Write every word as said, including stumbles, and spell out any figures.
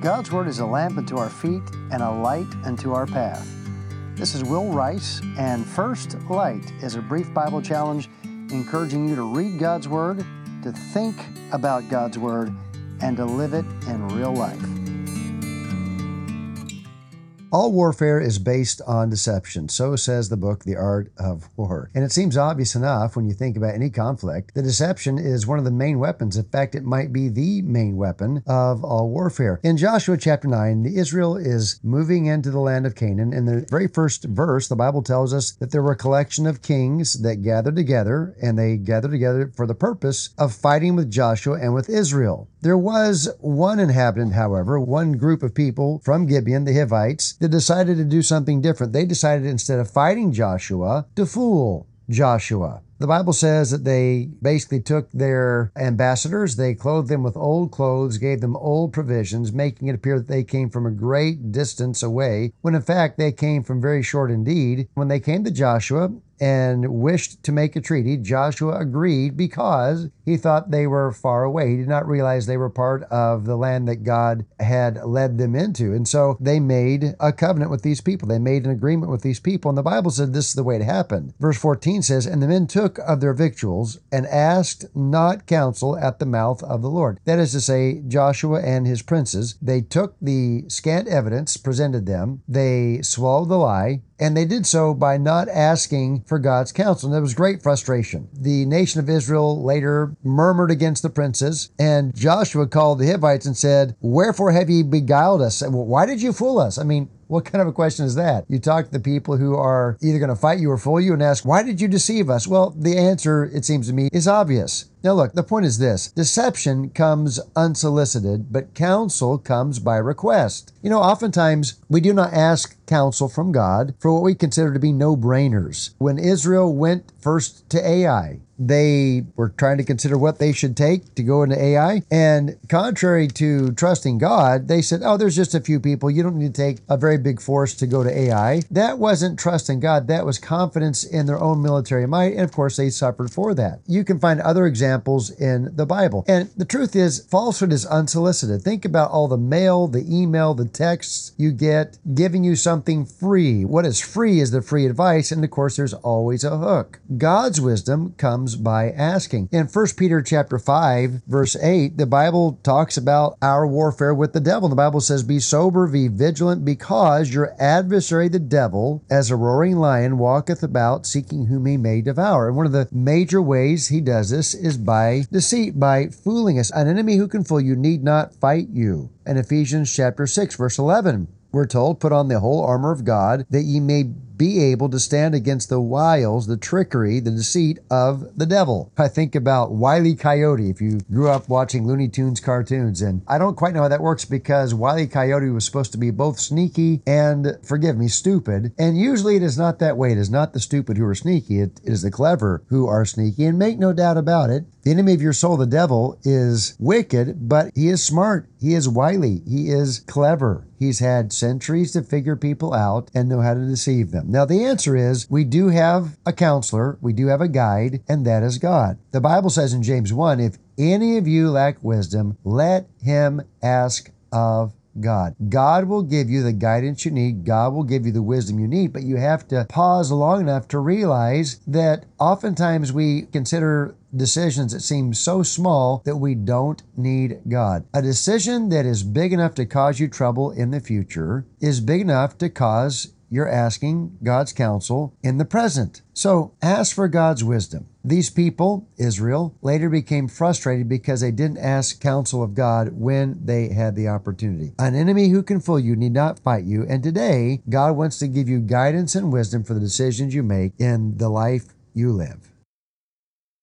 God's Word is a lamp unto our feet and a light unto our path. This is Will Rice, and First Light is a brief Bible challenge encouraging you to read God's Word, to think about God's Word, and to live it in real life. All warfare is based on deception. So says the book, The Art of War. And it seems obvious enough when you think about any conflict that deception is one of the main weapons. In fact, it might be the main weapon of all warfare. In Joshua chapter nine, Israel is moving into the land of Canaan. In the very first verse, the Bible tells us that there were a collection of kings that gathered together, and they gathered together for the purpose of fighting with Joshua and with Israel. There was one inhabitant, however, one group of people from Gibeon, the Hivites, that decided to do something different. They decided, instead of fighting Joshua, to fool Joshua. The Bible says that they basically took their ambassadors, they clothed them with old clothes, gave them old provisions, making it appear that they came from a great distance away, when in fact they came from very short indeed. When they came to Joshua and wished to make a treaty, Joshua agreed because he thought they were far away. He did not realize they were part of the land that God had led them into. And so they made a covenant with these people. They made an agreement with these people. And the Bible said this is the way it happened. Verse fourteen says, "And the men took of their victuals and asked not counsel at the mouth of the Lord." That is to say, Joshua and his princes, they took the scant evidence presented them, they swallowed the lie, and they did so by not asking for God's counsel. And there was great frustration. The nation of Israel later murmured against the princes, and Joshua called the Hivites and said, "Wherefore have ye beguiled us? Why did you fool us?" I mean, what kind of a question is that? You talk to the people who are either going to fight you or fool you and ask, "Why did you deceive us?" Well, the answer, it seems to me, is obvious. Now look, the point is this. Deception comes unsolicited, but counsel comes by request. You know, oftentimes we do not ask counsel from God for what we consider to be no-brainers. When Israel went first to Ai, they were trying to consider what they should take to go into Ai. And contrary to trusting God, they said, oh, there's just a few people. You don't need to take a very big force to go to Ai. That wasn't trusting God. That was confidence in their own military might. And of course, they suffered for that. You can find other examples in the Bible. And the truth is, falsehood is unsolicited. Think about all the mail, the email, the texts you get giving you something free. What is free is the free advice. And of course, there's always a hook. God's wisdom comes by asking. In First Peter chapter five, verse eight, the Bible talks about our warfare with the devil. The Bible says, "Be sober, be vigilant, because your adversary the devil, as a roaring lion, walketh about, seeking whom he may devour." And one of the major ways he does this is by deceit, by fooling us. An enemy who can fool you need not fight you. In Ephesians chapter six, verse eleven, we're told, "Put on the whole armor of God, that ye may be able to stand against the wiles, the trickery, the deceit of the devil." I think about Wile E. Coyote, if you grew up watching Looney Tunes cartoons. And I don't quite know how that works, because Wile E. Coyote was supposed to be both sneaky and, forgive me, stupid. And usually it is not that way. It is not the stupid who are sneaky. It is the clever who are sneaky. And make no doubt about it, the enemy of your soul, the devil, is wicked, but he is smart. He is wily. He is clever. He's had centuries to figure people out and know how to deceive them. Now, the answer is we do have a counselor, we do have a guide, and that is God. The Bible says in James one, "If any of you lack wisdom, let him ask of God." God will give you the guidance you need. God will give you the wisdom you need, but you have to pause long enough to realize that oftentimes we consider decisions that seem so small that we don't need God. A decision that is big enough to cause you trouble in the future is big enough to cause you're asking God's counsel in the present. So ask for God's wisdom. These people, Israel, later became frustrated because they didn't ask counsel of God when they had the opportunity. An enemy who can fool you need not fight you. And today, God wants to give you guidance and wisdom for the decisions you make in the life you live.